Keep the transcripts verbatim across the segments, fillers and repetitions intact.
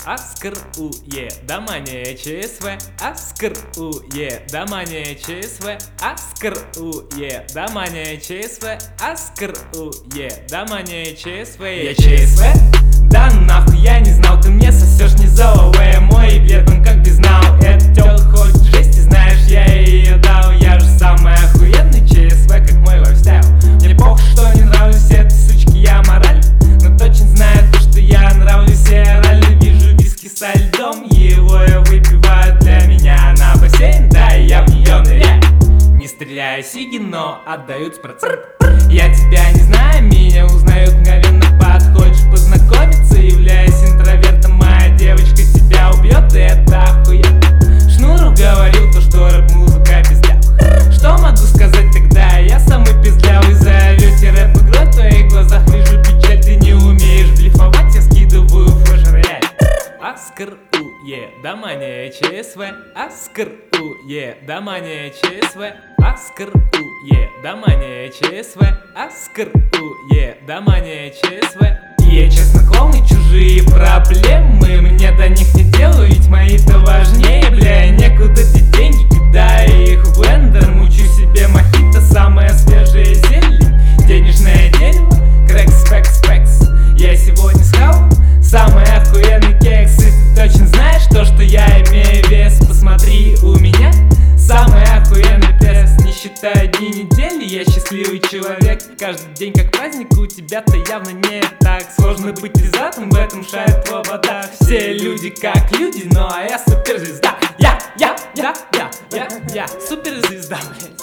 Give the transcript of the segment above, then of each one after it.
Аскр уе, домания ЧСВ, Аскр уе, домания ЧСВ, Аскр уе, домания ЧСВ, Аскр уе, домания ЧСВ. Я ЧСВ? Да нахуй, я не знал, ты мне сосешь не золовая. Мой билет, он как без нау. Это тёлка хочет жести, знаешь, я ее дал. Я же самый охуенный ЧСВ, как мой лайфстайл. Мне похуй, что не нравлюсь этой сучке, я мораль. Но точно знаю то, что я нравлюсь, я реально вижу виски со льдом. Его я выпиваю для меня на бассейн, да, и я в неё ныряю. Не стреляю сиги, но отдают с процент. Я тебя не знаю, меня узнают мгновенно. Подходишь познакомиться, являясь интровертом. Моя девочка тебя убьет, и это охуенно. Шнуру говорил то, что рэп-музыка пиздят. Что могу сказать тогда? Я самый пиздлявый. Зовете рэп игрой, в твоих глазах вижу печаль. Ты не умеешь блефовать, я скидываю флеш рояль. Аскр уе, домания ЧСВ, Аскр уе, домания ЧСВ, Аскр уе, домания ЧСВ, Аскр уе, домания ЧСВ. Я честно клоун, и чужие проблемы мне до них не делаю, ведь мои-то важнее, бля. Некуда деть деньги, кидаю их в блендер. Мучу себе мохито, самая свежая зелень. Денежное дерево, крэк, спек, спекс. Я сегодня схавал самый охуенный кекс. И ты точно знаешь то, что я имею вес. Посмотри, у меня самый охуенный тест. Не считая дни недели, я счастливый человек. Каждый день как праздник, у тебя-то явно не так. Сложно быть пиздатым, в этом шарит в ободах. Все люди как люди, но я суперзвезда. Я, я, я, я, я, я суперзвезда, блядь.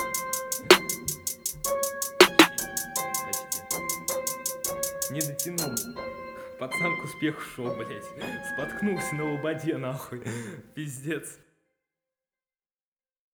Не дотянул. Пацан к успеху шел, блядь. Споткнулся на лободе, нахуй. Пиздец.